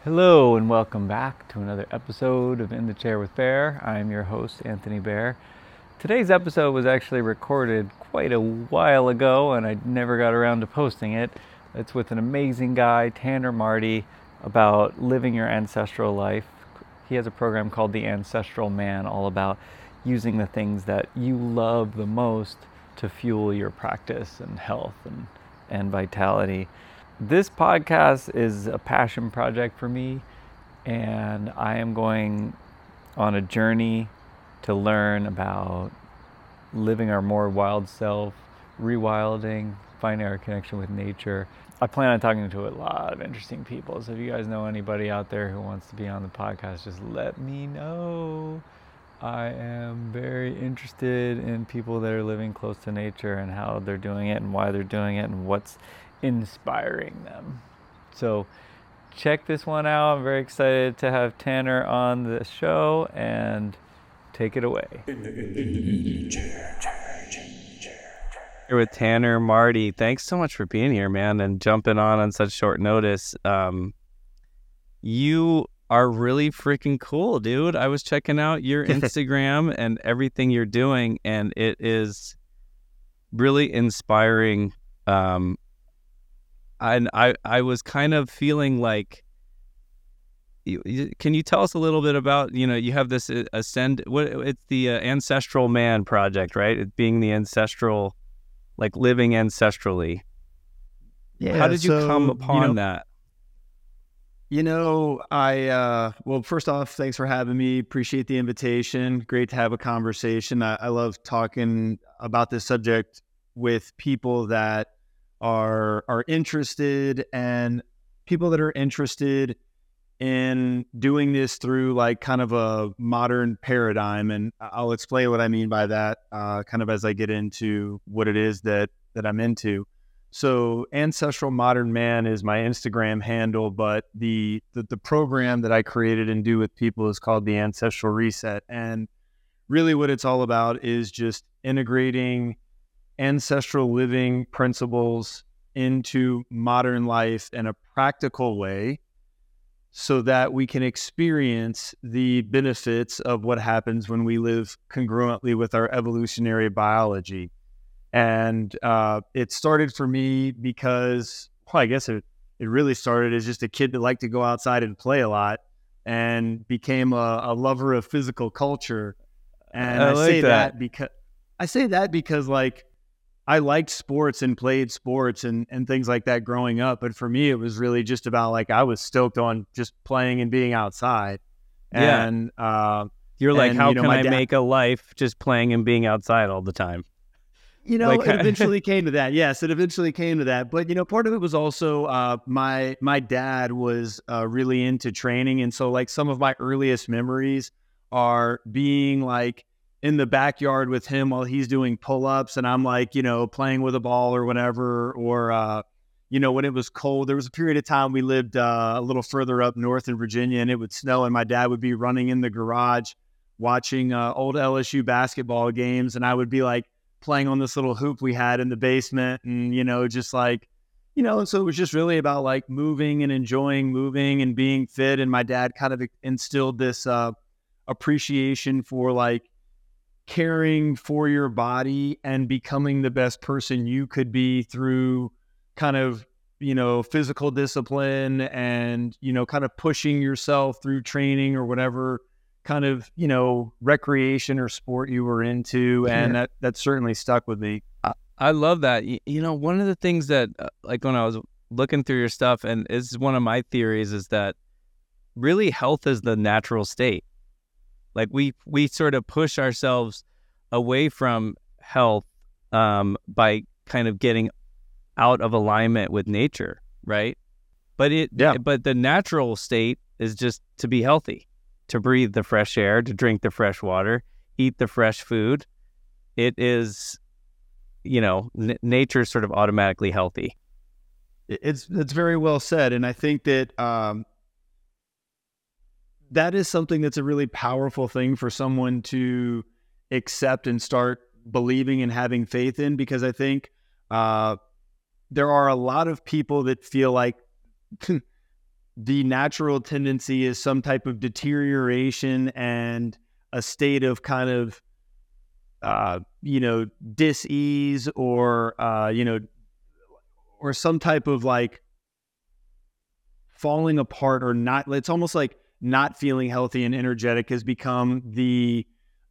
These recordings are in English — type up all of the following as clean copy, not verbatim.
Hello and welcome back to another episode of In the Chair with Bear. I'm your host, Anthony Bear. Today's episode was actually recorded quite a while ago and I never got around to posting it. It's with an amazing guy, Tanner Marty, about living your ancestral life. He has a program called The Ancestral Man, all about using the things that you love the most to fuel your practice and health and vitality. This podcast is a passion project for me, and I am going on a journey to learn about living our more wild self, rewilding, finding our connection with nature. I plan on talking to a lot of interesting people, so if you guys know anybody out there who wants to be on the podcast, just let me know. I am very interested in people that are living close to nature and how they're doing it and why they're doing it and what's inspiring them. So check this one out. I'm very excited to have Tanner on the show, and take it away. Here with Tanner Marty. Thanks so much for being here, man, and jumping on such short notice. You are really freaking cool, dude. I was checking out your Instagram and everything you're doing, and it is really inspiring. And I was kind of feeling like, can you tell us a little bit about, you have this it's the Ancestral Man project, right? It being the ancestral, like living ancestrally. Yeah. How did you come upon that? Well, first off, thanks for having me. Appreciate the invitation. Great to have a conversation. I love talking about this subject with people that are interested, and people that are interested in doing this through like kind of a modern paradigm. And I'll explain what I mean by that kind of as I get into what it is that I'm into. So Ancestral Modern Man is my Instagram handle, but the program that I created and do with people is called the Ancestral Reset. And really what it's all about is just integrating ancestral living principles into modern life in a practical way so that we can experience the benefits of what happens when we live congruently with our evolutionary biology. And it started for me because, well, I guess it really started as just a kid that liked to go outside and play a lot, and became a lover of physical culture. And I like I say that because like I liked sports and played sports and things like that growing up. But for me, it was really just about like I was stoked on just playing and being outside. Yeah. And You're like, and, how you know, can my I dad, make a life just playing and being outside all the time? Like, it eventually came to that. Yes, it eventually came to that. But, part of it was also my dad was really into training. And so like some of my earliest memories are being like in the backyard with him while he's doing pull-ups. And I'm like, playing with a ball or whatever. Or, when it was cold, there was a period of time we lived a little further up north in Virginia, and it would snow. And my dad would be running in the garage watching old LSU basketball games. And I would be like, playing on this little hoop we had in the basement, and just like and so it was just really about like moving and enjoying moving and being fit. And my dad kind of instilled this appreciation for like caring for your body and becoming the best person you could be through kind of physical discipline and kind of pushing yourself through training or whatever kind of, recreation or sport you were into. And that certainly stuck with me. I love that. One of the things that, like when I was looking through your stuff, and it's one of my theories, is that really health is the natural state. Like we sort of push ourselves away from health by kind of getting out of alignment with nature, right? But the natural state is just to be healthy, to breathe the fresh air, to drink the fresh water, eat the fresh food. It is, nature's sort of automatically healthy. It's very well said. And I think that that is something that's a really powerful thing for someone to accept and start believing and having faith in, because I think there are a lot of people that feel like the natural tendency is some type of deterioration and a state of kind of, dis-ease, or, or some type of like falling apart, or not. It's almost like not feeling healthy and energetic has become the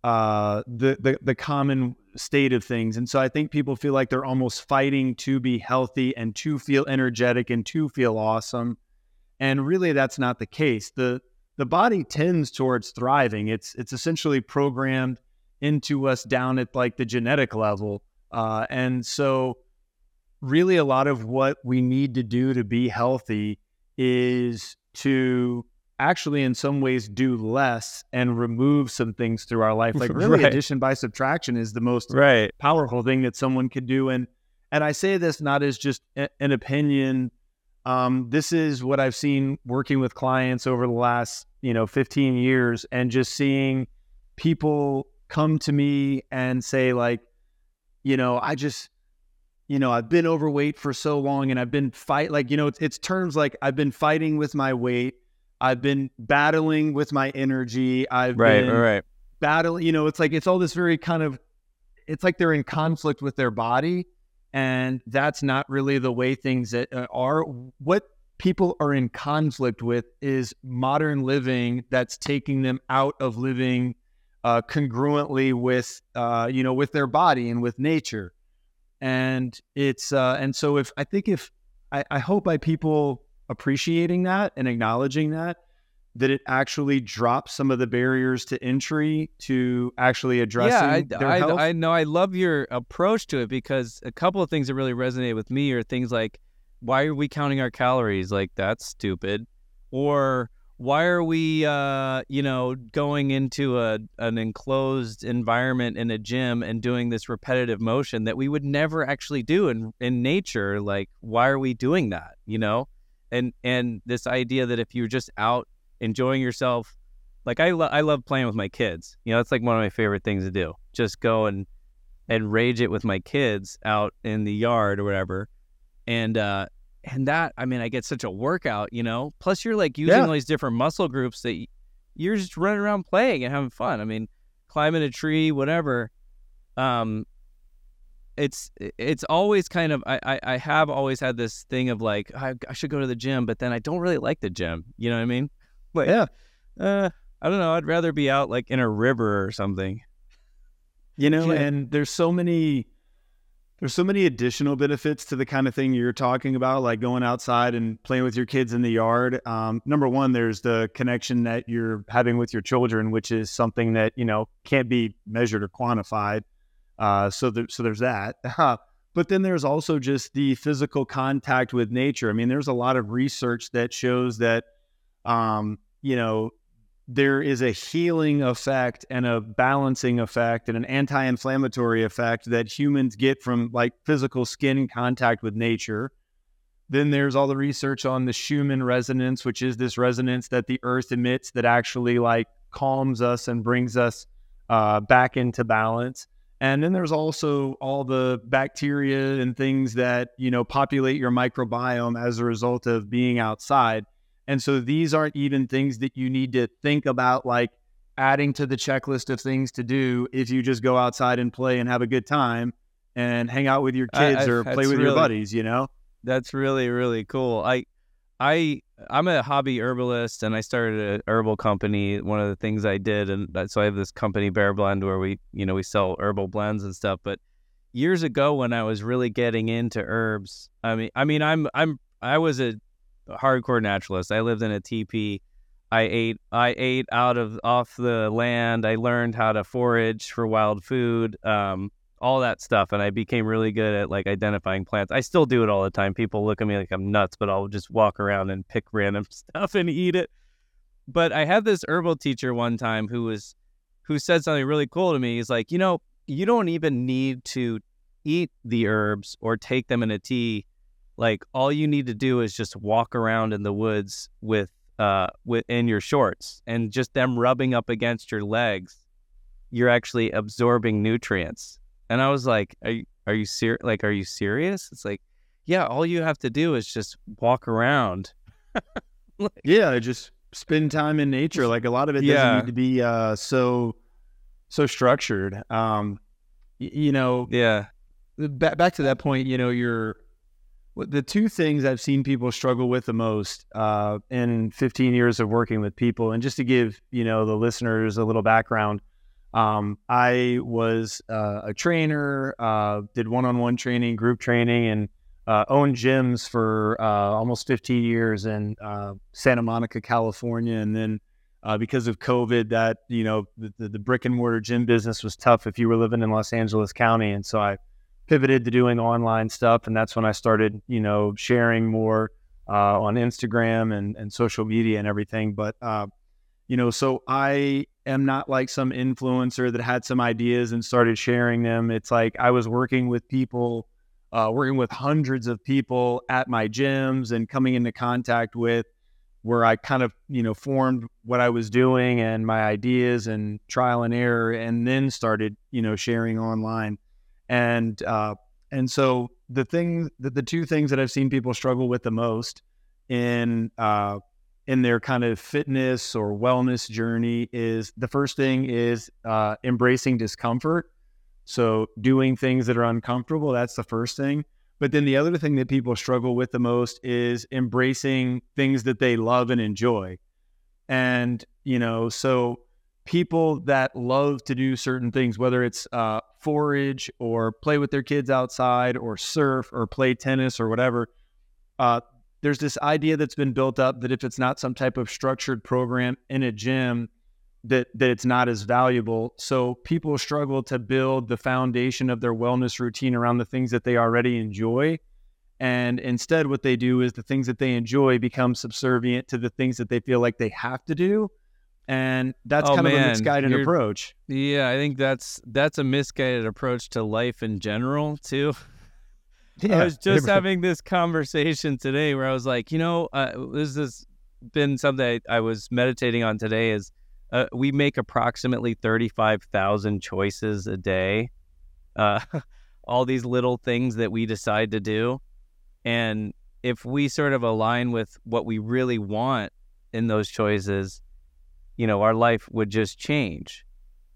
common state of things. And so I think people feel like they're almost fighting to be healthy and to feel energetic and to feel awesome. And really, that's not the case. The body tends towards thriving. It's essentially programmed into us down at like the genetic level. And so really a lot of what we need to do to be healthy is to actually in some ways do less and remove some things through our life. Like really Right. addition by subtraction is the most Right. powerful thing that someone could do. And I say this not as just an opinion. This is what I've seen working with clients over the last, 15 years, and just seeing people come to me and say like, I just, I've been overweight for so long, and I've been it's terms like I've been fighting with my weight. I've been battling with my energy. I've been Right. battling, it's all this very kind of, it's like they're in conflict with their body. And that's not really the way things are. What people are in conflict with is modern living that's taking them out of living congruently with, with their body and with nature. And and so if I hope by people appreciating that and acknowledging that it actually drops some of the barriers to entry to actually addressing their health. I know. I love your approach to it, because a couple of things that really resonate with me are things like, why are we counting our calories? Like, that's stupid. Or why are we, going into an enclosed environment in a gym and doing this repetitive motion that we would never actually do in nature? Like, why are we doing that? And this idea that if you're just out enjoying yourself, like I love playing with my kids. It's like one of my favorite things to do. Just go and rage it with my kids out in the yard or whatever. And that, I mean, I get such a workout, plus you're like using all these different muscle groups that you're just running around playing and having fun. I mean, climbing a tree, whatever. It's always kind of, I have always had this thing of like, I should go to the gym, but then I don't really like the gym. You know what I mean? Like, I don't know. I'd rather be out like in a river or something. And there's so many additional benefits to the kind of thing you're talking about, like going outside and playing with your kids in the yard. Number one, there's the connection that you're having with your children, which is something that, can't be measured or quantified. So there's that. But then there's also just the physical contact with nature. I mean, there's a lot of research that shows that, there is a healing effect and a balancing effect and an anti-inflammatory effect that humans get from like physical skin contact with nature. Then there's all the research on the Schumann resonance, which is this resonance that the earth emits that actually like calms us and brings us back into balance. And then there's also all the bacteria and things that, populate your microbiome as a result of being outside. And so these aren't even things that you need to think about, like adding to the checklist of things to do if you just go outside and play and have a good time and hang out with your kids or play with your buddies, That's really, really cool. I'm a hobby herbalist, and I started an herbal company. One of the things I did, and so I have this company, Bear Blend, where we sell herbal blends and stuff. But years ago, when I was really getting into herbs, I was a hardcore naturalist. I lived in a teepee. I ate off the land. I learned how to forage for wild food, all that stuff, and I became really good at like identifying plants. I still do it all the time. People look at me like I'm nuts, but I'll just walk around and pick random stuff and eat it. But I had this herbal teacher one time who said something really cool to me. He's like, you don't even need to eat the herbs or take them in a tea. Like, all you need to do is just walk around in the woods in your shorts, and just them rubbing up against your legs, you're actually absorbing nutrients. And I was like, are you serious? It's like, yeah, all you have to do is just walk around. Yeah, just spend time in nature. Like a lot of it doesn't Yeah. need to be so structured. You know, Yeah. back to that point, the two things I've seen people struggle with the most in 15 years of working with people, and just to give the listeners a little background, I was a trainer, did one-on-one training, group training, and owned gyms for almost 15 years in Santa Monica, California, and then because of COVID, that the brick and mortar gym business was tough if you were living in Los Angeles County, and so I pivoted to doing online stuff, and that's when I started, sharing more on Instagram and social media and everything. But so I am not like some influencer that had some ideas and started sharing them. It's like I was working with people, working with hundreds of people at my gyms and coming into contact with where I kind of, formed what I was doing and my ideas and trial and error, and then started, sharing online. And so the two things that I've seen people struggle with the most in their kind of fitness or wellness journey is, the first thing is embracing discomfort. So doing things that are uncomfortable, that's the first thing. But then the other thing that people struggle with the most is embracing things that they love and enjoy. And, so people that love to do certain things, whether it's forage or play with their kids outside or surf or play tennis or whatever, there's this idea that's been built up that if it's not some type of structured program in a gym, that it's not as valuable. So people struggle to build the foundation of their wellness routine around the things that they already enjoy. And instead, what they do is the things that they enjoy become subservient to the things that they feel like they have to do. And that's Oh kind of a man, misguided approach. yeah, I think that's a misguided approach to life in general too. I Yeah. was just having this conversation today where I was like, this has been something I was meditating on today. Is we make approximately 35,000 choices a day. Uh, all these little things that we decide to do. And if we sort of align with what we really want in those choices, our life would just change.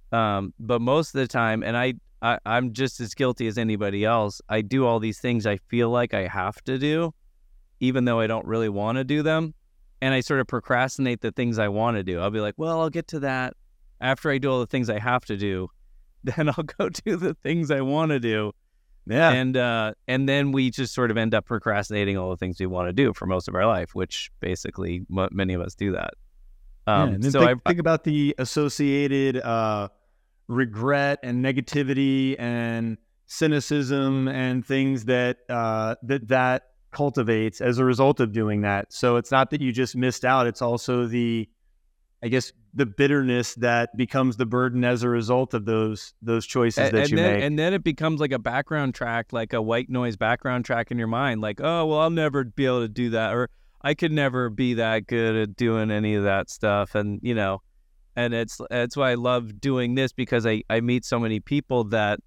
But most of the time, and I'm just as guilty as anybody else, I do all these things I feel like I have to do, even though I don't really want to do them. And I sort of procrastinate the things I want to do. I'll be like, well, I'll get to that after I do all the things I have to do. Then I'll go do the things I want to do. Yeah. And then we just sort of end up procrastinating all the things we want to do for most of our life, which basically many of us do that. And then think about the associated regret and negativity and cynicism and things that that cultivates as a result of doing that. So it's not that you just missed out; it's also the bitterness that becomes the burden as a result of those choices that you make. And then it becomes like a background track, like a white noise background track in your mind. Like, oh, well, I'll never be able to do that. Or I could never be that good at doing any of that stuff. And, and it's why I love doing this, because I meet so many people that,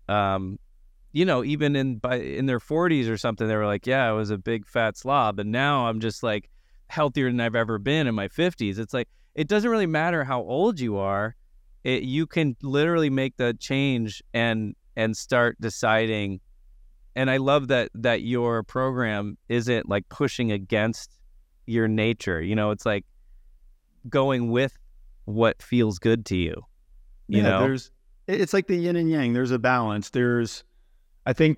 even in their 40s or something, they were like, yeah, I was a big fat slob. And now I'm just like healthier than I've ever been in my 50s. It's like, it doesn't really matter how old you are. You can literally make the change and start deciding. And I love that your program isn't like pushing against your nature. It's like going with what feels good to you. It's like the yin and yang. There's a balance. I think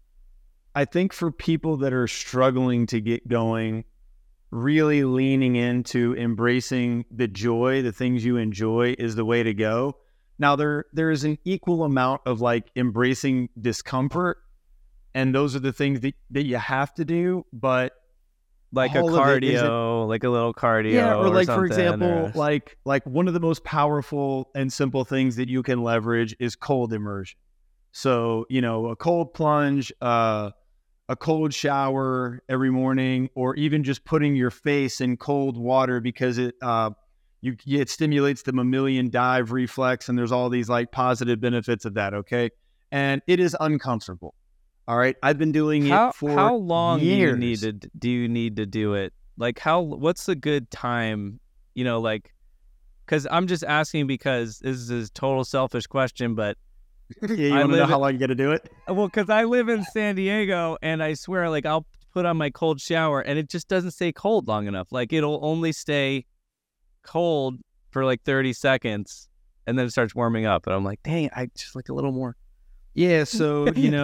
for people that are struggling to get going, really leaning into embracing the joy, the things you enjoy, is the way to go. Now there is an equal amount of like embracing discomfort, and those are the things that you have to do, but like a cardio, like a little cardio. Yeah, or like, for example, or... like one of the most powerful and simple things that you can leverage is cold immersion. So, a cold plunge, a cold shower every morning, or even just putting your face in cold water, because it stimulates the mammalian dive reflex, and there's all these like positive benefits of that. Okay. And it is uncomfortable. All right. I've been doing it for how long years. do you need to do it Like what's a good time, like, because I'm just asking because this is a total selfish question, but Yeah, you want to know how long you got to do it? well, because I live in San Diego, and I swear, like, I'll put on my cold shower, and it just doesn't stay cold long enough. Like, it'll only stay cold for like 30 seconds, and then it starts warming up. And I'm like, dang, I just like a little more. Yeah, so,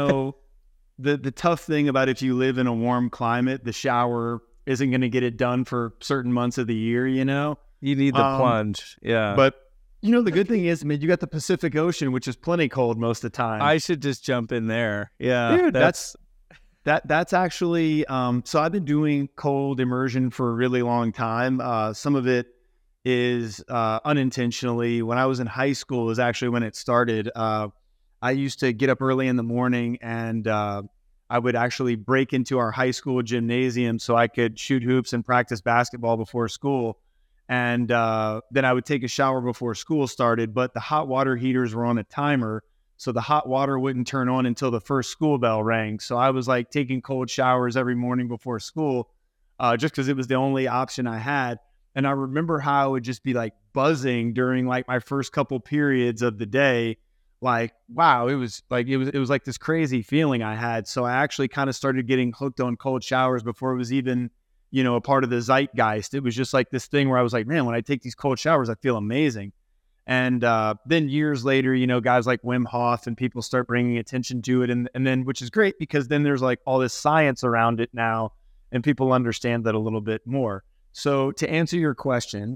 the tough thing about if you live in a warm climate, the shower isn't going to get it done for certain months of the year, You need the plunge. Yeah. But, the good thing is, you got the Pacific Ocean, which is plenty cold most of the time. I should just jump in there. Yeah. Dude, that's actually, so I've been doing cold immersion for a really long time. Some of it is unintentionally. When I was in high school is actually when it started. I used to get up early in the morning and I would actually break into our high school gymnasium so I could shoot hoops and practice basketball before school. And then I would take a shower before school started, but the hot water heaters were on a timer. So the hot water wouldn't turn on until the first school bell rang. So I was like taking cold showers every morning before school just because it was the only option I had. And I remember how it would just be like buzzing during like my first couple periods of the day. Like, wow, it was like this crazy feeling I had. So I actually kind of started getting hooked on cold showers before it was even, a part of the zeitgeist. It was just like this thing where I was like, man, when I take these cold showers, I feel amazing. And then years later, guys like Wim Hof and people start bringing attention to it. And then, which is great because then there's like all this science around it now and people understand that a little bit more. So to answer your question,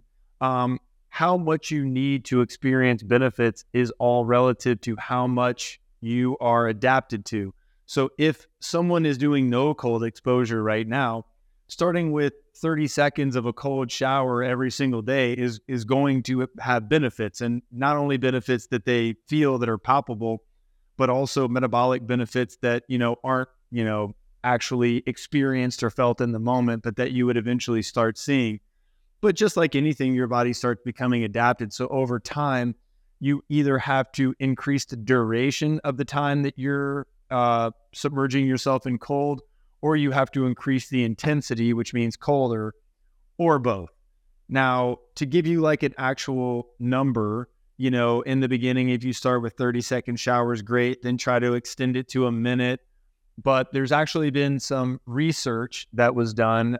how much you need to experience benefits is all relative to how much you are adapted to. So if someone is doing no cold exposure right now, starting with 30 seconds of a cold shower every single day is going to have benefits, and not only benefits that they feel that are palpable, but also metabolic benefits that, aren't, actually experienced or felt in the moment, but that you would eventually start seeing. But just like anything, your body starts becoming adapted. So over time, you either have to increase the duration of the time that you're submerging yourself in cold, or you have to increase the intensity, which means colder, or both. Now, to give you like an actual number, in the beginning, if you start with 30-second showers, great, then try to extend it to a minute. But there's actually been some research that was done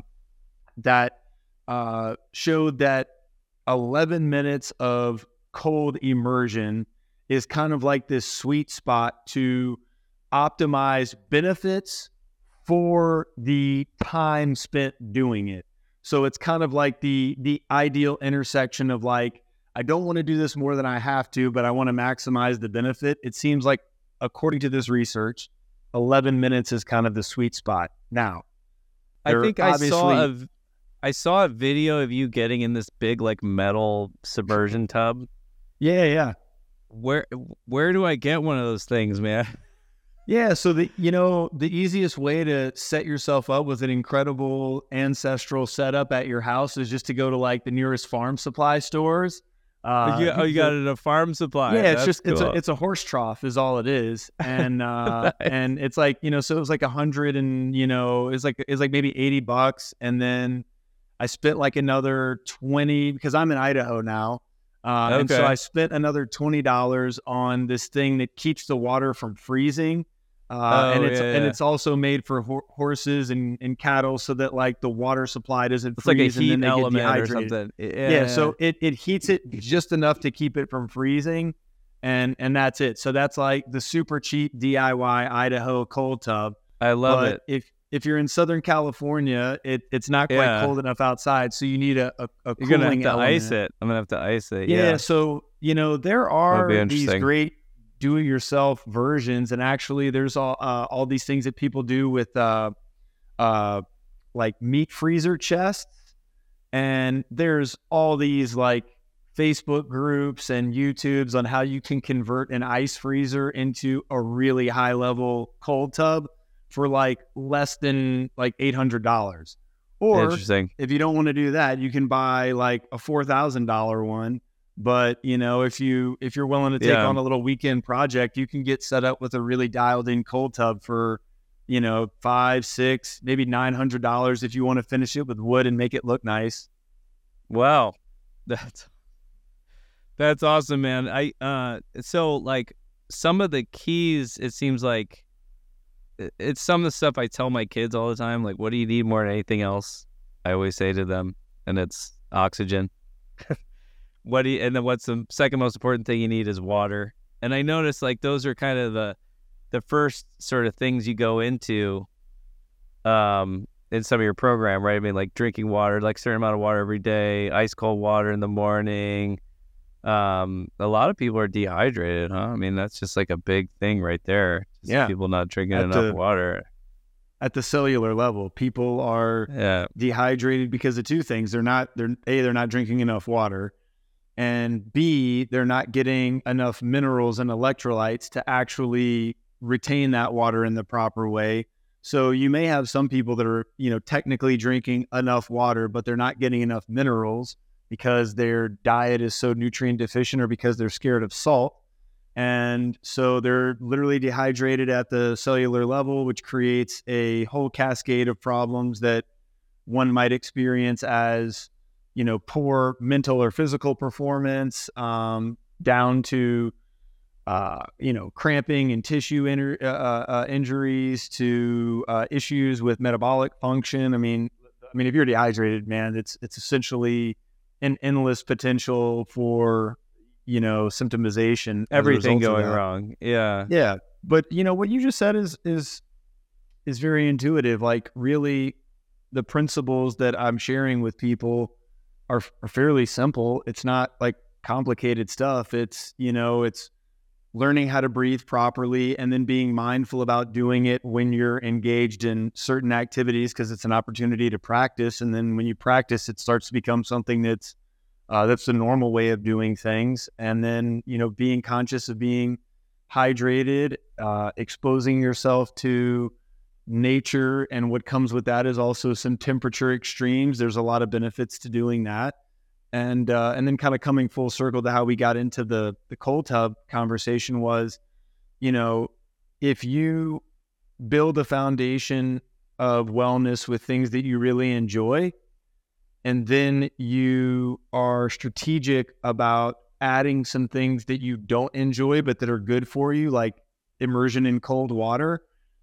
that showed that 11 minutes of cold immersion is kind of like this sweet spot to optimize benefits for the time spent doing it. So it's kind of like the ideal intersection of like, I don't want to do this more than I have to, but I want to maximize the benefit. It seems like, according to this research, 11 minutes is kind of the sweet spot. Now, I think I saw a video of you getting in this big like metal submersion tub. Yeah. Where do I get one of those things, man? Yeah, so the easiest way to set yourself up with an incredible ancestral setup at your house is just to go to like the nearest farm supply stores. You got it at a farm supply. Yeah, That's cool. it's a horse trough is all it is, and nice. And it's like so it was like 100 and it's like maybe $80, and then I spent like another 20 because I'm in Idaho now. And so I spent another $20 on this thing that keeps the water from freezing. And it's also made for horses and cattle so that like the water supply doesn't it's freeze like a heat and then they get element or dehydrated. something. Yeah, so it heats it just enough to keep it from freezing, and that's it. So that's like the super cheap DIY Idaho cold tub. I love it. If you're in Southern California, it's not quite cold enough outside, so you need a You're cooling gonna have to element. ice it. I'm gonna have to ice it. Yeah, so there are these interesting. great do-it-yourself versions, and actually there's all these things that people do with like meat freezer chests, and there's all these like Facebook groups and YouTubes on how you can convert an ice freezer into a really high level cold tub for like less than like $800. Or Interesting. if you don't want to do that, you can buy like a $4,000 one. But if you're willing to take on a little weekend project, you can get set up with a really dialed in cold tub for $5, $6, maybe $900 if you want to finish it with wood and make it look nice. Wow. That's awesome, man. So like some of the keys, it seems like it's some of the stuff I tell my kids all the time. Like, what do you need more than anything else? I always say to them, and it's oxygen. And then what's the second most important thing you need is water. And I notice like those are kind of the first sort of things you go into in some of your program, right? I mean, like drinking water, like a certain amount of water every day, ice cold water in the morning. A lot of people are dehydrated, huh? I mean, that's just like a big thing right there. Just people not drinking enough water. At the cellular level, people are dehydrated because of two things. They're not drinking enough water, and B, they're not getting enough minerals and electrolytes to actually retain that water in the proper way. So you may have some people that are, technically drinking enough water, but they're not getting enough minerals because their diet is so nutrient deficient or because they're scared of salt. And so they're literally dehydrated at the cellular level, which creates a whole cascade of problems that one might experience as, poor mental or physical performance, down to, cramping and tissue injuries, to issues with metabolic function. I mean, if you're dehydrated, man, it's essentially an endless potential for, symptomization. Everything going wrong. Yeah. Yeah. But, what you just said is very intuitive. Like, really, the principles that I'm sharing with people are fairly simple. It's not like complicated stuff. It's, it's learning how to breathe properly and then being mindful about doing it when you're engaged in certain activities, because it's an opportunity to practice. And then when you practice, it starts to become something that's the normal way of doing things. And then, being conscious of being hydrated, exposing yourself to nature. And what comes with that is also some temperature extremes. There's a lot of benefits to doing that. And then kind of coming full circle to how we got into the cold tub conversation was, if you build a foundation of wellness with things that you really enjoy, and then you are strategic about adding some things that you don't enjoy but that are good for you, like immersion in cold water,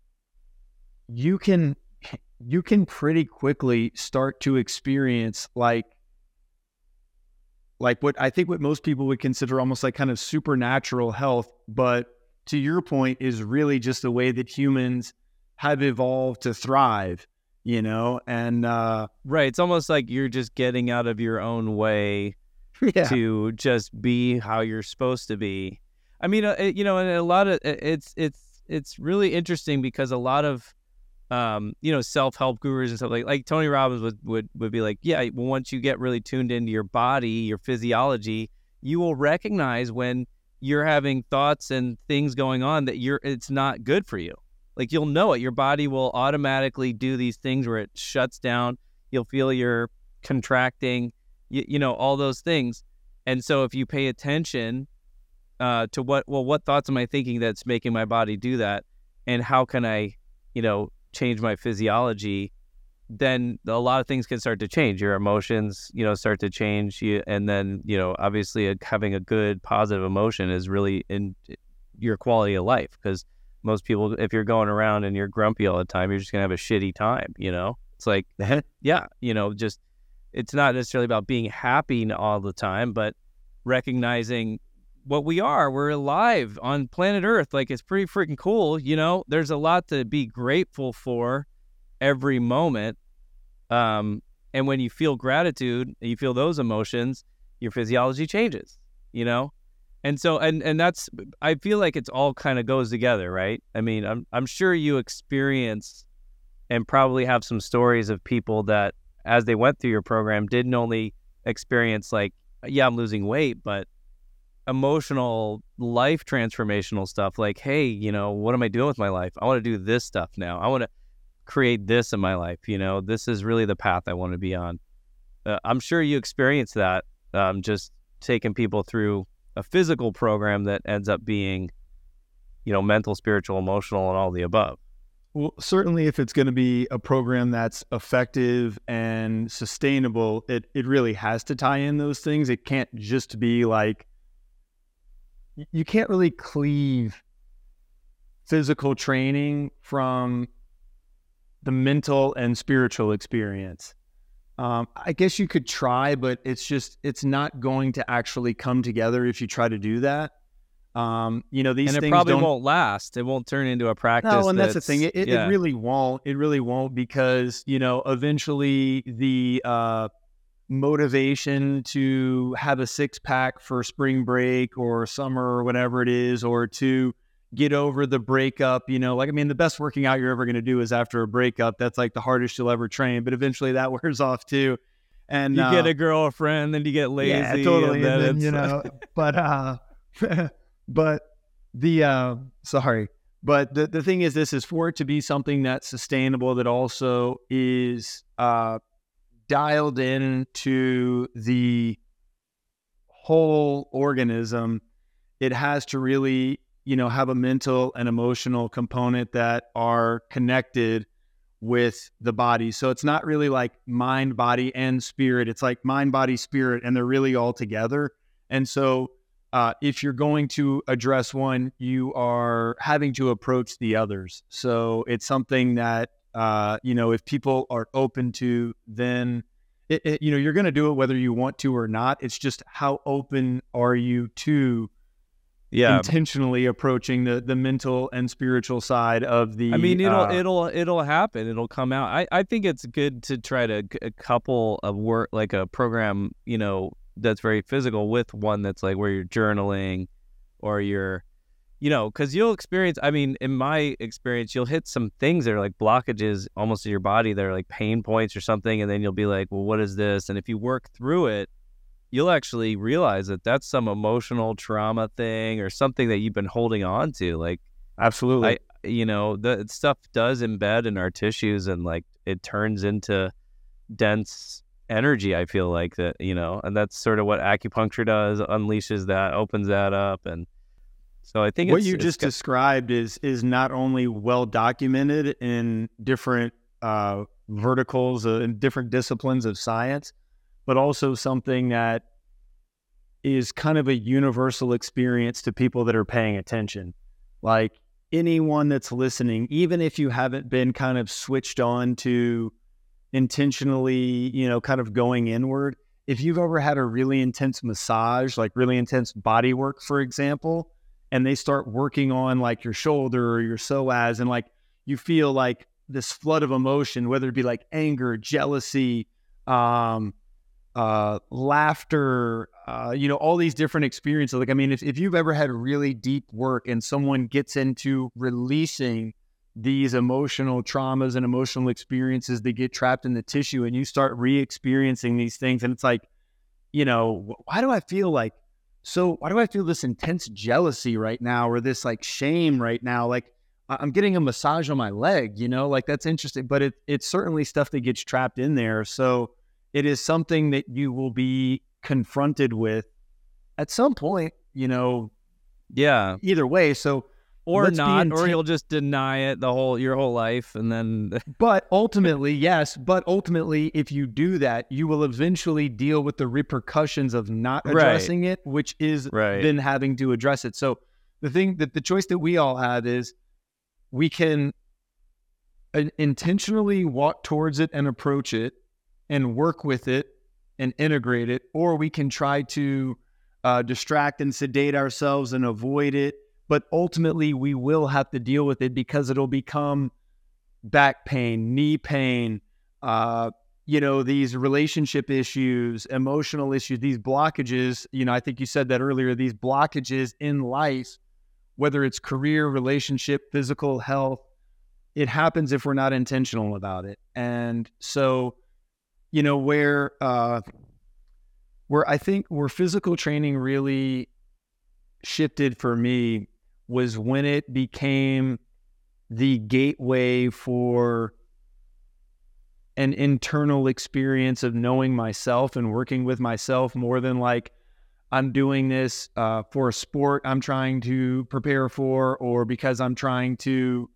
you can pretty quickly start to experience like what most people would consider almost like kind of supernatural health, but to your point is really just the way that humans have evolved to thrive, and right. It's almost like you're just getting out of your own way to just be how you're supposed to be. I mean, and a lot of it's really interesting because a lot of self-help gurus and stuff like Tony Robbins would be like, once you get really tuned into your body, your physiology, you will recognize when you're having thoughts and things going on that it's not good for you. Like, you'll know it. Your body will automatically do these things where it shuts down. You'll feel you're contracting, all those things. And so if you pay attention to what thoughts am I thinking that's making my body do that, and how can I, change my physiology, then a lot of things can start to change. Your emotions, start to change. And then, obviously having a good positive emotion is really in your quality of life, because most people, if you're going around and you're grumpy all the time, you're just going to have a shitty time, It's like, just, it's not necessarily about being happy all the time, but recognizing what we're alive on planet Earth. Like, it's pretty freaking cool. There's a lot to be grateful for every moment. And when you feel gratitude, you feel those emotions, your physiology changes, And so, and that's, I feel like it's all kind of goes together, right? I mean, I'm sure you experience and probably have some stories of people that, as they went through your program, didn't only experience like, I'm losing weight, but emotional, life transformational stuff. Like, hey, what am I doing with my life? I want to do this stuff now. I want to create this in my life. This is really the path I want to be on. I'm sure you experience that, just taking people through a physical program that ends up being, mental, spiritual, emotional, and all the above. Well, certainly if it's going to be a program that's effective and sustainable, it really has to tie in those things. It can't just be like, you can't really cleave physical training from the mental and spiritual experience. I guess you could try, but it's not going to actually come together if you try to do that. These And it things probably don't. won't last. It won't turn into a practice. No, and that's the thing. It yeah. really won't. It really won't, because, eventually the motivation to have a six pack for spring break or summer or whatever it is, or to get over the breakup, the best working out you're ever going to do is after a breakup. That's like the hardest you'll ever train, but eventually that wears off too. And you get a girlfriend, then you get lazy. Yeah, totally. And then, but, but the thing is, this is for it to be something that's sustainable, that also is dialed into the whole organism. It has to really, have a mental and emotional component that are connected with the body. So it's not really like mind, body, and spirit. It's like mind, body, spirit, and they're really all together. And so if you're going to address one, you are having to approach the others. So it's something that, if people are open to, then, you're going to do it whether you want to or not. It's just, how open are you to intentionally approaching the mental and spiritual side of the. It'll happen. It'll come out. I think it's good to try to couple a work, like a program, that's very physical, with one that's like where you're journaling, or you're, because you'll experience, in my experience, you'll hit some things that are like blockages almost in your body that are like pain points or something. And then you'll be like, well, what is this? And if you work through it, you'll actually realize that that's some emotional trauma thing or something that you've been holding on to. Like, absolutely, the stuff does embed in our tissues, and like it turns into dense energy. I feel like that, and that's sort of what acupuncture does, unleashes that, opens that up. And so I think what you just described is not only well documented in different verticals and different disciplines of science, but also something that is kind of a universal experience to people that are paying attention. Like, anyone that's listening, even if you haven't been kind of switched on to intentionally, kind of going inward, if you've ever had a really intense massage, like really intense body work, for example, and they start working on like your shoulder or your psoas, and like you feel like this flood of emotion, whether it be like anger, jealousy, laughter, all these different experiences. Like, if you've ever had really deep work and someone gets into releasing these emotional traumas and emotional experiences that get trapped in the tissue, and you start re-experiencing these things, and it's like, why do I feel this intense jealousy right now, or this like shame right now? Like, I'm getting a massage on my leg, like, that's interesting, but it's certainly stuff that gets trapped in there. So it is something that you will be confronted with at some point, either way. So, or not, or you'll just deny it your whole life, and then. But ultimately, yes. But ultimately, if you do that, you will eventually deal with the repercussions of not addressing it, which is then having to address it. So the choice that we all have is, we can intentionally walk towards it and approach it and work with it and integrate it, or we can try to distract and sedate ourselves and avoid it. But ultimately, we will have to deal with it, because it'll become back pain, knee pain, these relationship issues, emotional issues, these blockages. I think you said that earlier, these blockages in life, whether it's career, relationship, physical health, it happens if we're not intentional about it. And so, where I think where physical training really shifted for me was when it became the gateway for an internal experience of knowing myself and working with myself, more than like, I'm doing this for a sport I'm trying to prepare for, or because I'm trying to,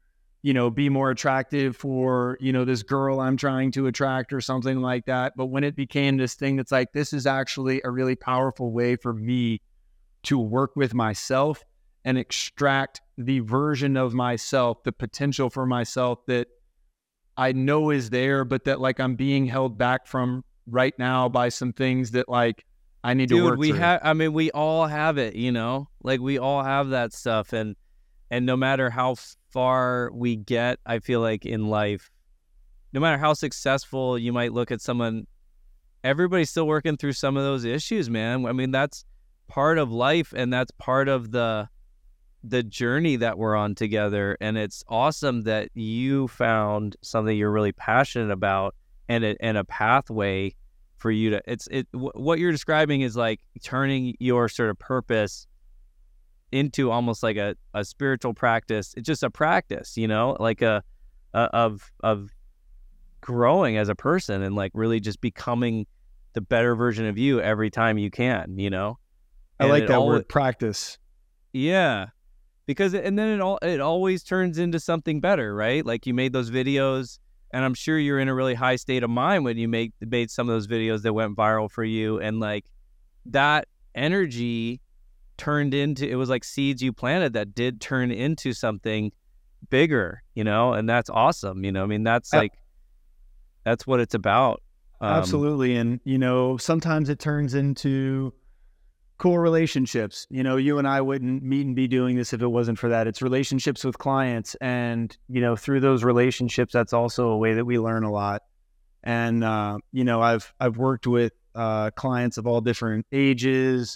be more attractive for, this girl I'm trying to attract or something like that. But when it became this thing that's like, this is actually a really powerful way for me to work with myself and extract the version of myself, the potential for myself that I know is there, but that like I'm being held back from right now by some things that like I need to work through. We all have it, like we all have that stuff. And no matter how far we get, I feel like in life, no matter how successful you might look at someone, everybody's still working through some of those issues, man. I mean, that's part of life, and that's part of the journey that we're on together. And it's awesome that you found something you're really passionate about and a pathway for you to, what you're describing is like turning your sort of purpose into almost like a spiritual practice. It's just a practice, like of growing as a person and like really just becoming the better version of you every time you can, I like that word, practice. Yeah. Because, and then it always turns into something better, right? Like you made those videos, and I'm sure you're in a really high state of mind when you made some of those videos that went viral for you. And like that energy turned into, it was like seeds you planted that did turn into something bigger, and that's awesome. I mean, that's like, that's what it's about. Absolutely. And, sometimes it turns into cool relationships. You and I wouldn't meet and be doing this if it wasn't for that. It's relationships with clients. And, through those relationships, that's also a way that we learn a lot. And, I've worked with clients of all different ages,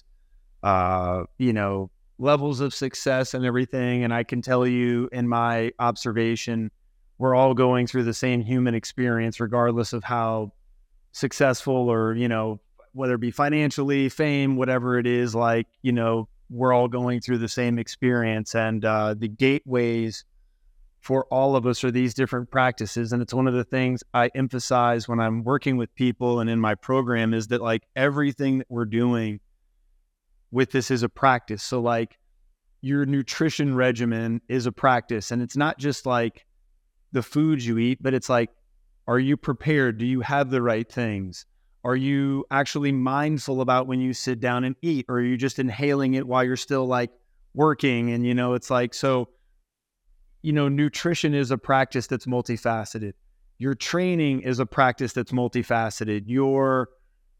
levels of success and everything. And I can tell you in my observation, we're all going through the same human experience, regardless of how successful or, whether it be financially, fame, whatever it is, like, we're all going through the same experience. And the gateways for all of us are these different practices. And it's one of the things I emphasize when I'm working with people and in my program is that like everything that we're doing with this is a practice. So like your nutrition regimen is a practice, and it's not just like the foods you eat, but it's like, are you prepared? Do you have the right things? Are you actually mindful about when you sit down and eat, or are you just inhaling it while you're still like working? And, it's like, so, nutrition is a practice that's multifaceted. Your training is a practice that's multifaceted. Your,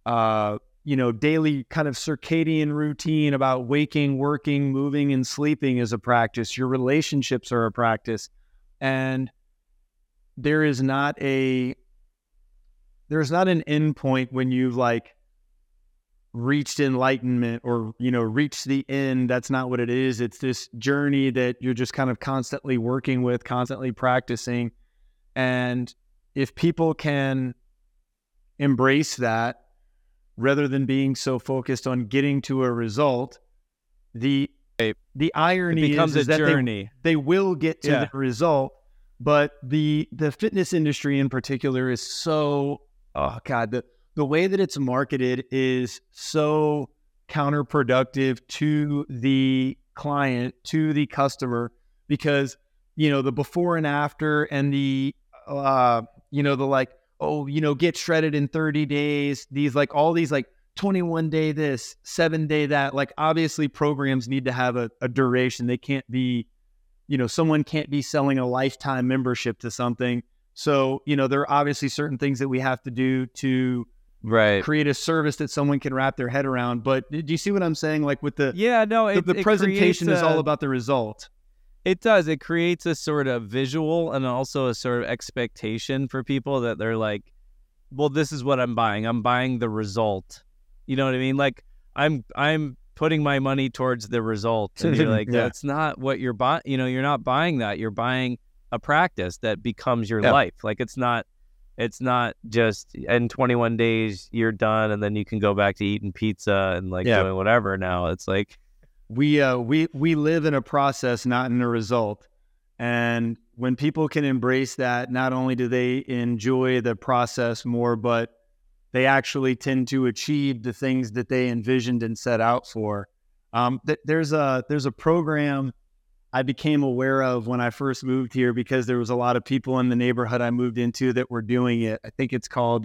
daily kind of circadian routine about waking, working, moving, and sleeping is a practice. Your relationships are a practice. And there's not an end point when you've like reached enlightenment or, reached the end. That's not what it is. It's this journey that you're just kind of constantly working with, constantly practicing. And if people can embrace that rather than being so focused on getting to a result, the irony is that journey. They will get to the result. But the fitness industry in particular is so, the way that it's marketed is so counterproductive to the client, to the customer, because, the before and after and the like, get shredded in 30 days, these like all these like 21 day this, 7 day that, like obviously programs need to have a duration. They can't be, someone can't be selling a lifetime membership to something. So, there are obviously certain things that we have to do to create a service that someone can wrap their head around. But do you see what I'm saying? Like with the presentation is all about the result. It does. It creates a sort of visual and also a sort of expectation for people that they're like, well, this is what I'm buying. I'm buying the result. You know what I mean? Like I'm putting my money towards the result. And you're like, that's not what you're buying. You're not buying that. You're buying a practice that becomes your life. Like it's not just in 21 days you're done and then you can go back to eating pizza and like doing whatever. Now it's like we live in a process, not in a result. And when people can embrace that, not only do they enjoy the process more, but they actually tend to achieve the things that they envisioned and set out for. There's a program I became aware of when I first moved here, because there was a lot of people in the neighborhood I moved into that were doing it. I think it's called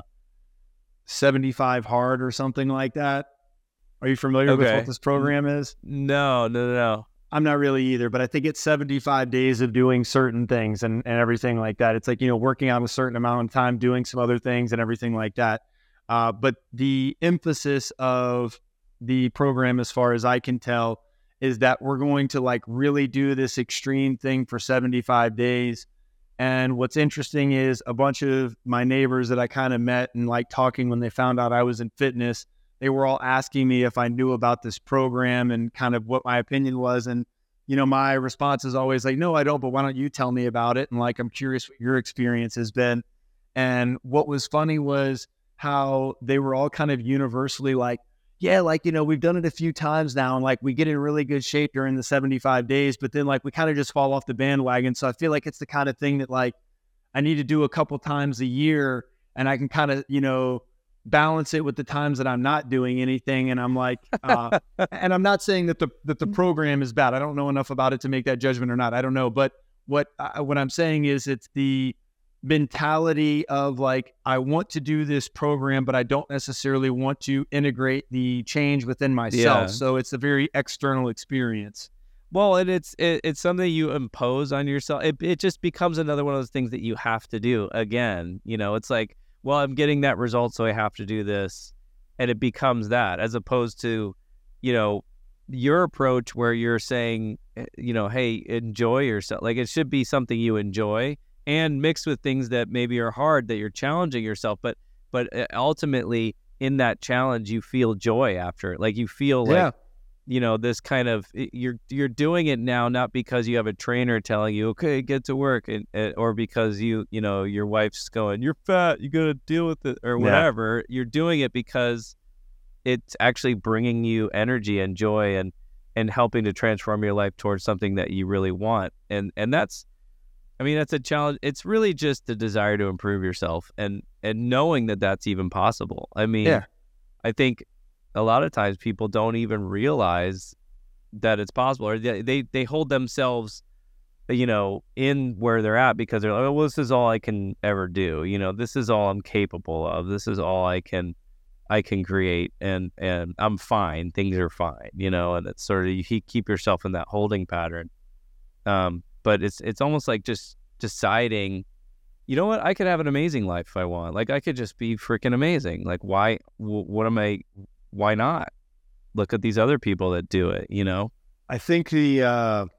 75 Hard or something like that. Are you familiar with what this program is? No. I'm not really either, but I think it's 75 days of doing certain things and everything like that. It's like, working out a certain amount of time, doing some other things and everything like that. But the emphasis of the program, as far as I can tell, is that we're going to like really do this extreme thing for 75 days. And what's interesting is a bunch of my neighbors that I kind of met and like talking when they found out I was in fitness, they were all asking me if I knew about this program and kind of what my opinion was. And, my response is always like, no, I don't, but why don't you tell me about it? And like, I'm curious what your experience has been. And what was funny was how they were all kind of universally like, yeah, like, we've done it a few times now, and like we get in really good shape during the 75 days, but then like we kind of just fall off the bandwagon. So I feel like it's the kind of thing that like I need to do a couple times a year, and I can kind of, balance it with the times that I'm not doing anything. And I'm like, and I'm not saying that the program is bad. I don't know enough about it to make that judgment or not. I don't know. But what I'm saying is it's the mentality of like, I want to do this program, but I don't necessarily want to integrate the change within myself. Yeah. So it's a very external experience. Well, and it's something you impose on yourself. It just becomes another one of those things that you have to do again. It's like, well, I'm getting that result, so I have to do this. And it becomes that, as opposed to, your approach where you're saying, hey, enjoy yourself. Like, it should be something you enjoy, and mixed with things that maybe are hard, that you're challenging yourself. But ultimately, in that challenge, you feel joy after it. Like, you feel like, this kind of, you're doing it now, not because you have a trainer telling you, okay, get to work, or because your wife's going, you're fat, you got to deal with it, or whatever. You're doing it because it's actually bringing you energy and joy, and helping to transform your life towards something that you really want. And that's a challenge. It's really just the desire to improve yourself, and knowing that that's even possible. I think a lot of times people don't even realize that it's possible, or they hold themselves, in where they're at, because they're like, oh, well, this is all I can ever do. This is all I'm capable of. This is all I can create, and I'm fine. Things are fine, and it's sort of, you keep yourself in that holding pattern. But it's almost like just deciding, you know what, I could have an amazing life if I want. Like, I could just be freaking amazing. Like, why not? Look at these other people that do it, I think the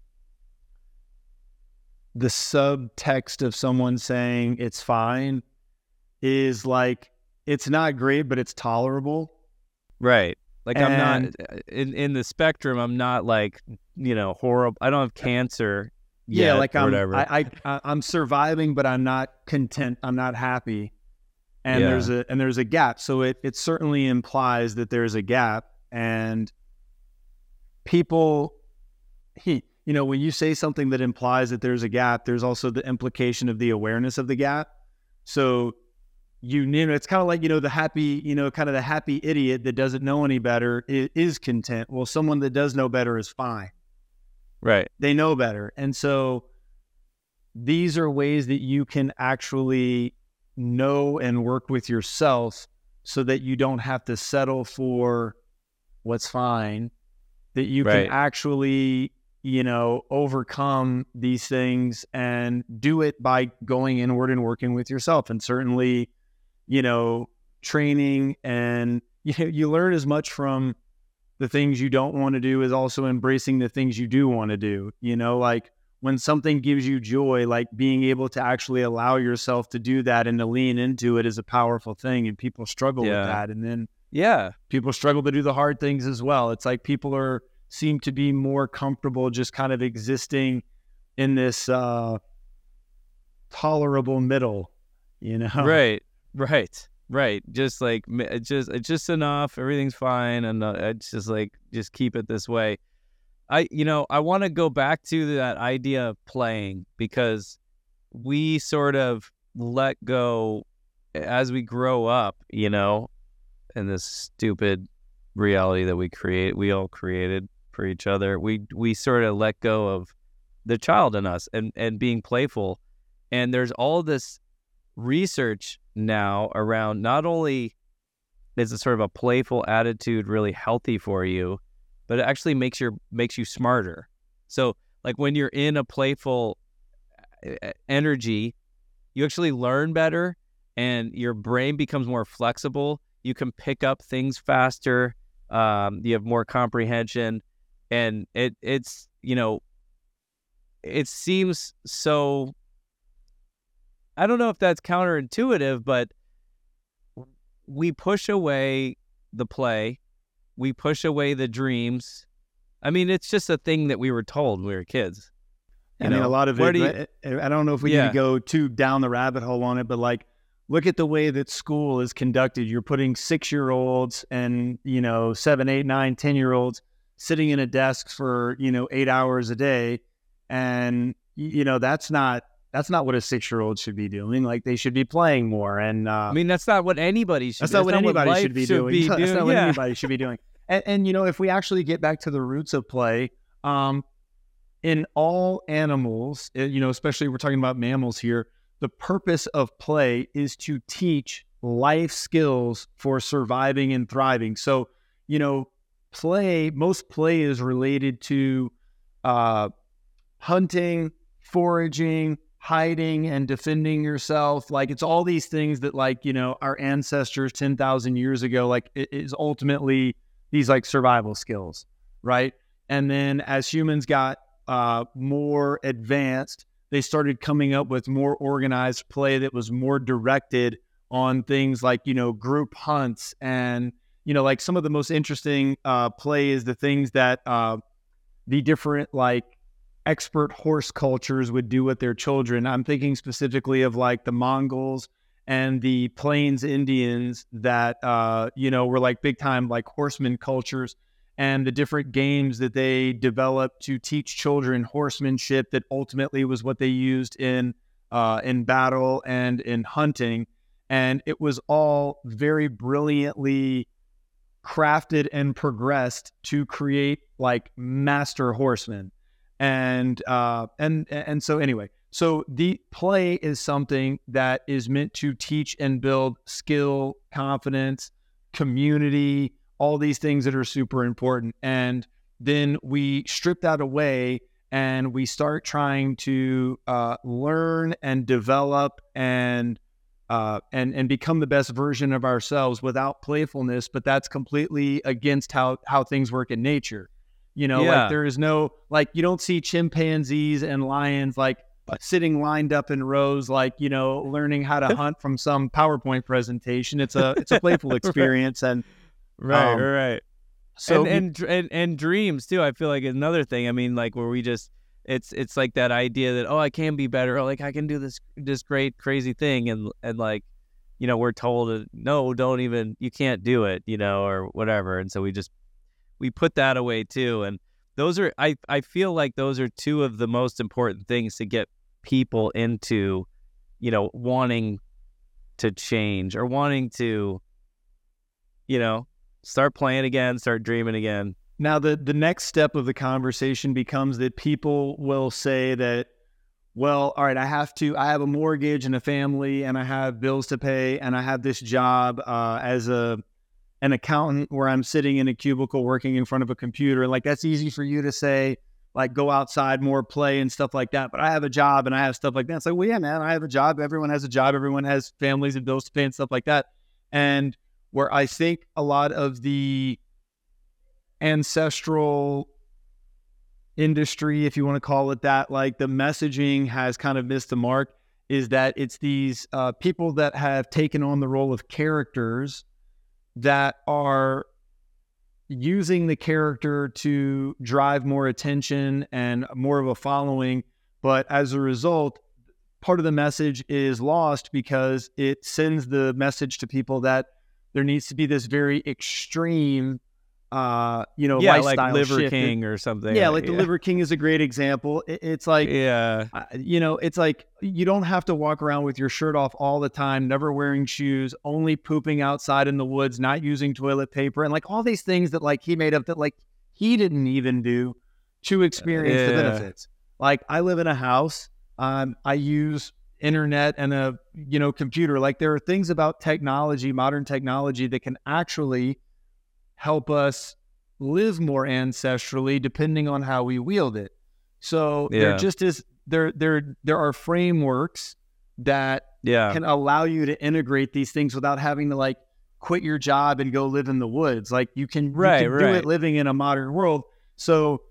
subtext of someone saying it's fine is like, it's not great, but it's tolerable. Right. Like, I'm not in the spectrum. I'm not like, horrible. I don't have cancer yet, like whatever. I'm surviving, but I'm not content. I'm not happy. And there's a gap. So it certainly implies that there's a gap. And people, when you say something that implies that there's a gap, there's also the implication of the awareness of the gap. So it's kind of like, the happy, kind of the happy idiot that doesn't know any better is content. Well, someone that does know better is fine. Right. They know better. And so these are ways that you can actually know and work with yourself, so that you don't have to settle for what's fine, that you can actually, overcome these things, and do it by going inward and working with yourself. And certainly, training, and you learn as much from the things you don't want to do as also embracing the things you do want to do. Like, when something gives you joy, like being able to actually allow yourself to do that and to lean into it is a powerful thing. And people struggle with that. And then people struggle to do the hard things as well. It's like people seem to be more comfortable just kind of existing in this tolerable middle, Right. Just like, it's just enough. Everything's fine. And it's just like, just keep it this way. I want to go back to that idea of playing, because we sort of let go as we grow up, in this stupid reality that we all created for each other, we sort of let go of the child in us and being playful. And there's all this research now around not only is a sort of a playful attitude really healthy for you, but it actually makes you smarter. So like when you're in a playful energy, you actually learn better and your brain becomes more flexible. You can pick up things faster. You have more comprehension, and it's it seems so, I don't know if that's counterintuitive, but we push away the play, we push away the dreams. I mean, it's just a thing that we were told when we were kids. I mean, a lot of it, I don't know if we need to go too down the rabbit hole on it, but like, look at the way that school is conducted. You're putting 6-year-olds and, 7, 8, 9, 10-year-olds sitting in a desk for, 8 hours a day. And, that's not what a 6-year-old should be doing. Like, they should be playing more. And I mean, that's not what anybody should. That's not what anybody should be doing. That's not what anybody should be doing. And if we actually get back to the roots of play, in all animals, especially we're talking about mammals here, the purpose of play is to teach life skills for surviving and thriving. So, most play is related to hunting, foraging, hiding, and defending yourself. Like, it's all these things that, like, our ancestors 10,000 years ago, like, it is ultimately these like survival skills, right? And then as humans got more advanced, they started coming up with more organized play that was more directed on things like, group hunts. And, like some of the most interesting play is the things that the different like expert horse cultures would do with their children. I'm thinking specifically of like the Mongols and the Plains Indians that, were like big time like horseman cultures, and the different games that they developed to teach children horsemanship that ultimately was what they used in battle and in hunting. And it was all very brilliantly crafted and progressed to create like master horsemen. And so anyway, so the play is something that is meant to teach and build skill, confidence, community, all these things that are super important. And then we strip that away and we start trying to learn and develop and become the best version of ourselves without playfulness. But that's completely against how things work in nature. Like there is no, like, you don't see chimpanzees and lions like sitting lined up in rows, like, learning how to hunt from some PowerPoint presentation. It's a playful experience. And Right. So and dreams too, I feel like is another thing. I mean, like where we just, it's like that idea that, I can be better. Or like I can do this great, crazy thing. And like, we're told, no, don't even, you can't do it, or whatever. And so we put that away too. And those are, I feel like those are two of the most important things to get people into, wanting to change or wanting to, start playing again, start dreaming again. Now, the next step of the conversation becomes that people will say that, well, all right, I have a mortgage and a family and I have bills to pay and I have this job as an accountant where I'm sitting in a cubicle working in front of a computer. Like, that's easy for you to say, like, go outside, more play and stuff like that. But I have a job and I have stuff like that. It's like, well, yeah, man, I have a job. Everyone has a job. Everyone has families and bills to pay and stuff like that. And where I think a lot of the ancestral industry, if you want to call it that, like the messaging has kind of missed the mark, is that it's these people that have taken on the role of characters that are using the character to drive more attention and more of a following. But as a result, part of the message is lost because it sends the message to people that there needs to be this very extreme, lifestyle like Liver shift. King or something. Yeah, like the Liver King is a great example. It's like, it's like you don't have to walk around with your shirt off all the time, never wearing shoes, only pooping outside in the woods, not using toilet paper, and like all these things that like he made up that like he didn't even do to experience the benefits. Like, I live in a house, I use internet and a computer. Like, there are things about technology, modern technology, that can actually help us live more ancestrally depending on how we wield it. So there are frameworks that can allow you to integrate these things without having to like quit your job and go live in the woods. Like, you can do it living in a modern world. So,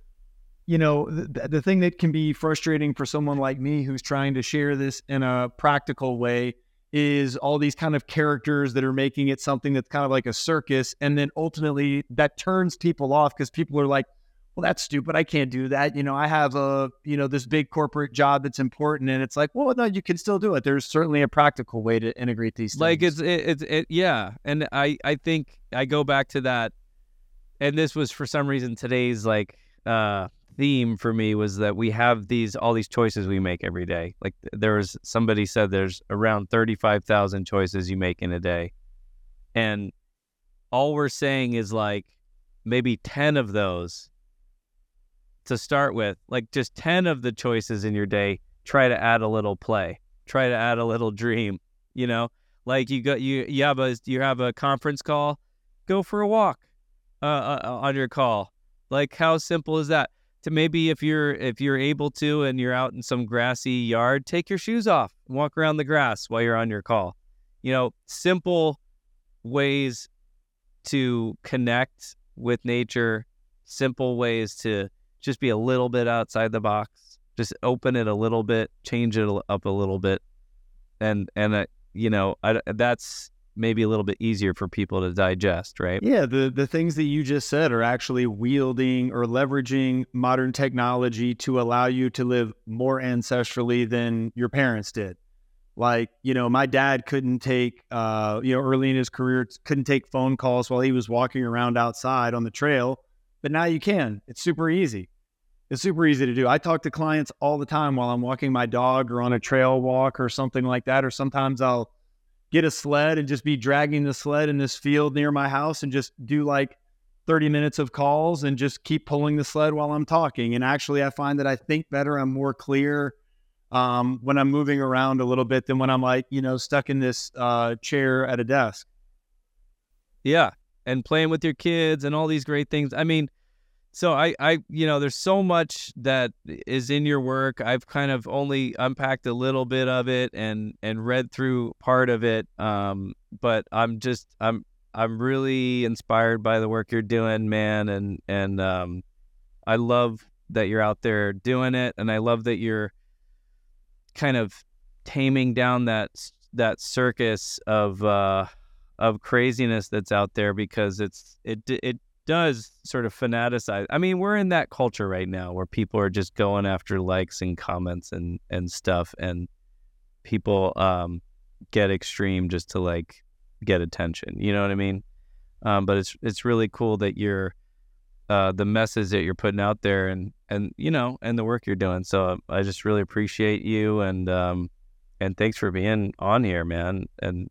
the thing that can be frustrating for someone like me who's trying to share this in a practical way is all these kind of characters that are making it something that's kind of like a circus. And then ultimately that turns people off because people are like, well, that's stupid. I can't do that. I have this big corporate job that's important. And it's like, well, no, you can still do it. There's certainly a practical way to integrate these things. Like yeah. And I think I go back to that. And this was for some reason today's theme for me was that we have all these choices we make every day. Like, somebody said there's around 35,000 choices you make in a day. And all we're saying is like maybe 10 of those to start with, like just 10 of the choices in your day, try to add a little play, try to add a little dream, like you have a conference call, go for a walk on your call. Like, how simple is that? To maybe if you're able to and you're out in some grassy yard, take your shoes off and walk around the grass while you're on your call. Simple ways to connect with nature, simple ways to just be a little bit outside the box, just open it a little bit, change it up a little bit. And that's maybe a little bit easier for people to digest, right? Yeah, the things that you just said are actually wielding or leveraging modern technology to allow you to live more ancestrally than your parents did. Like, my dad couldn't take, early in his career, couldn't take phone calls while he was walking around outside on the trail, but now you can. It's super easy. It's super easy to do. I talk to clients all the time while I'm walking my dog or on a trail walk or something like that, or sometimes I'll get a sled and just be dragging the sled in this field near my house and just do like 30 minutes of calls and just keep pulling the sled while I'm talking. And actually, I find that I think better. I'm more clear when I'm moving around a little bit than when I'm like, stuck in this chair at a desk. Yeah. And playing with your kids and all these great things. I mean, so I there's so much that is in your work. I've kind of only unpacked a little bit of it and read through part of it. But I'm really inspired by the work you're doing, man. And I love that you're out there doing it. And I love that you're kind of taming down that circus of craziness that's out there, because it does sort of fanaticize. I mean, we're in that culture right now where people are just going after likes and comments and stuff, and people get extreme just to like get attention. You know what I mean? But it's really cool that you're the message that you're putting out there and the work you're doing. So I just really appreciate you and thanks for being on here, man. And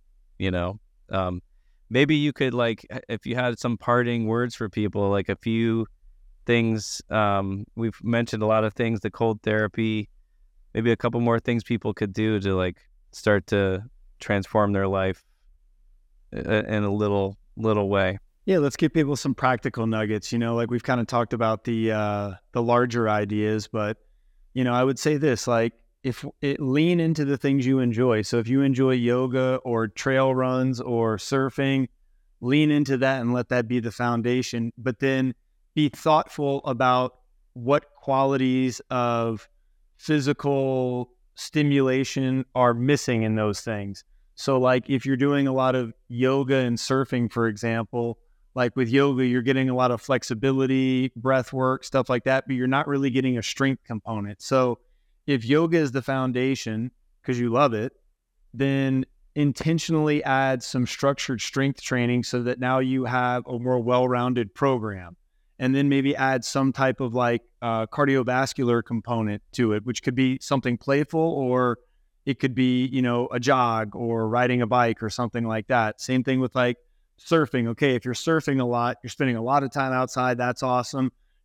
maybe you could, like, if you had some parting words for people, like a few things. We've mentioned a lot of things, the cold therapy, maybe a couple more things people could do to like start to transform their life in a little way. Yeah, let's give people some practical nuggets. Like we've kind of talked about the larger ideas, but I would say this, like, lean into the things you enjoy. So if you enjoy yoga or trail runs or surfing, lean into that and let that be the foundation. But then be thoughtful about what qualities of physical stimulation are missing in those things. So like if you're doing a lot of yoga and surfing, for example, like with yoga, you're getting a lot of flexibility, breath work, stuff like that, but you're not really getting a strength component. So if yoga is the foundation because you love it, then intentionally add some structured strength training so that now you have a more well-rounded program. And then maybe add some type of like cardiovascular component to it, which could be something playful, or it could be, a jog or riding a bike or something like that. Same thing with like surfing. Okay, if you're surfing a lot, you're spending a lot of time outside, that's awesome.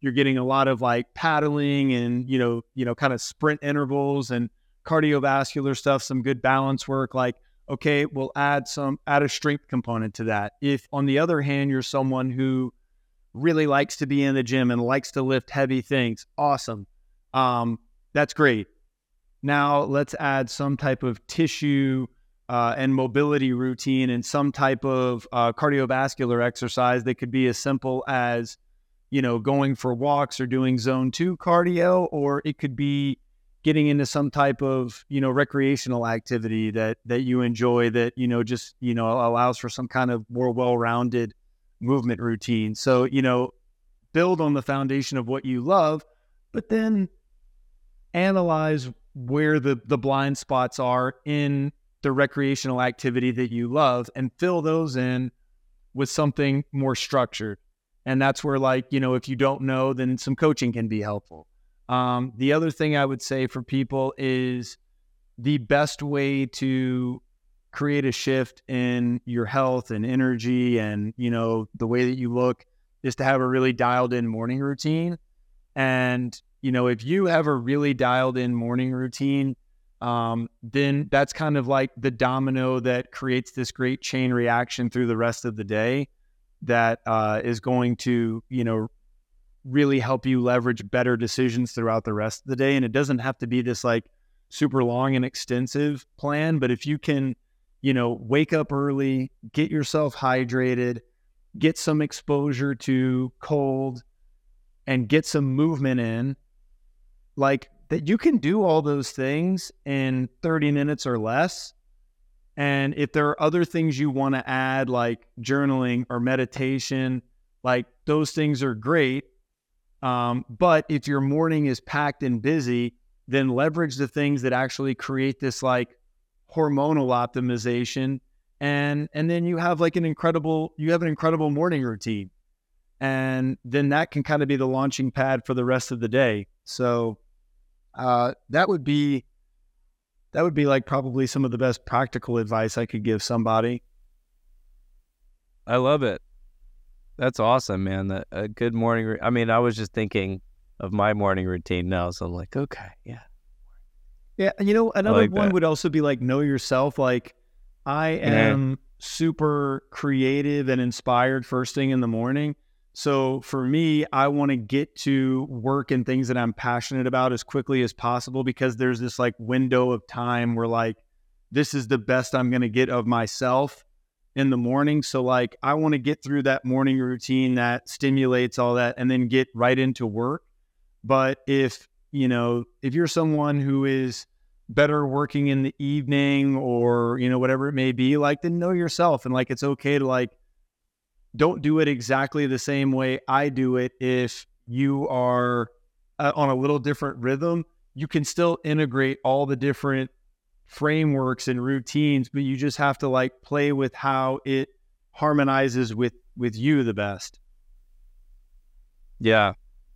you're getting a lot of like paddling and, kind of sprint intervals and cardiovascular stuff, some good balance work. Like, okay, we'll add a strength component to that. If on the other hand, you're someone who really likes to be in the gym and likes to lift heavy things, awesome. That's great. Now let's add some type of tissue and mobility routine and some type of cardiovascular exercise that could be as simple as, going for walks or doing zone 2 cardio, or it could be getting into some type of, recreational activity that you enjoy that, just, allows for some kind of more well-rounded movement routine. So, build on the foundation of what you love, but then analyze where the blind spots are in the recreational activity that you love and fill those in with something more structured. And that's where, like, if you don't know, then some coaching can be helpful. The other thing I would say for people is the best way to create a shift in your health and energy and, the way that you look is to have a really dialed in morning routine. And, if you have a really dialed in morning routine, then that's kind of like the domino that creates this great chain reaction through the rest of the day that is going to, really help you leverage better decisions throughout the rest of the day. And it doesn't have to be this like super long and extensive plan, but if you can, wake up early, get yourself hydrated, get some exposure to cold, and get some movement in, like that, you can do all those things in 30 minutes or less. And if there are other things you want to add, like journaling or meditation, like those things are great. But if your morning is packed and busy, then leverage the things that actually create this like hormonal optimization. And then you have like an incredible morning routine. And then that can kind of be the launching pad for the rest of the day. So, that would be like probably some of the best practical advice I could give somebody. I love it. That's awesome, man. A good morning. I mean, I was just thinking of my morning routine now. So I'm like, okay, yeah. Yeah. Another one would also be like, know yourself. Like I am super creative and inspired first thing in the morning. So for me, I want to get to work and things that I'm passionate about as quickly as possible, because there's this like window of time where like, this is the best I'm going to get of myself in the morning. So like, I want to get through that morning routine that stimulates all that and then get right into work. But if you're someone who is better working in the evening or, whatever it may be, like, then know yourself. And like, it's okay to like, don't do it exactly the same way I do it. If you are on a little different rhythm, you can still integrate all the different frameworks and routines, but you just have to like play with how it harmonizes with you the best. Yeah.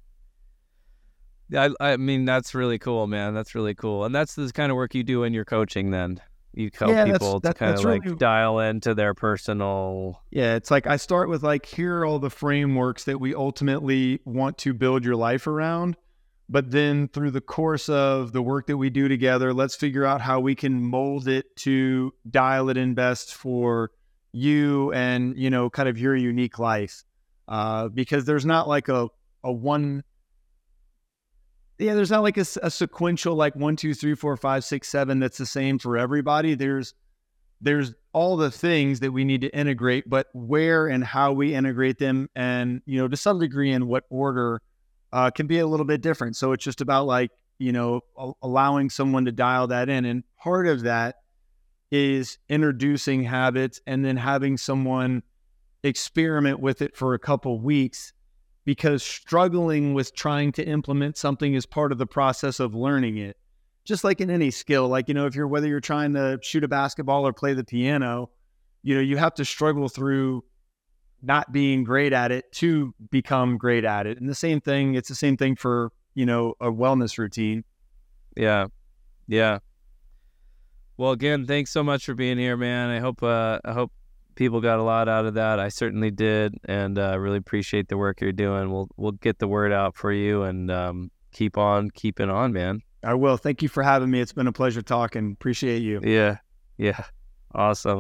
I mean, that's really cool, man. That's really cool. And that's the kind of work you do in your coaching then. You help people to kind of like really dial into their personal... Yeah, it's like I start with like, here are all the frameworks that we ultimately want to build your life around. But then through the course of the work that we do together, let's figure out how we can mold it to dial it in best for you and, kind of your unique life. Because there's not like a one... Yeah, there's not like a sequential like 1, 2, 3, 4, 5, 6, 7 that's the same for everybody. There's all the things that we need to integrate, but where and how we integrate them and, to some degree in what order can be a little bit different. So it's just about like, allowing someone to dial that in. And part of that is introducing habits and then having someone experiment with it for a couple weeks, because struggling with trying to implement something is part of the process of learning it. Just like in any skill, like, whether you're trying to shoot a basketball or play the piano, you have to struggle through not being great at it to become great at it. And it's the same thing for, a wellness routine. Yeah. Yeah. Well, again, thanks so much for being here, man. I hope people got a lot out of that. I certainly did, and really appreciate the work you're doing. We'll get the word out for you, and keep on keeping on, man. I will. Thank you for having me. It's been a pleasure talking. Appreciate you. Yeah. Awesome.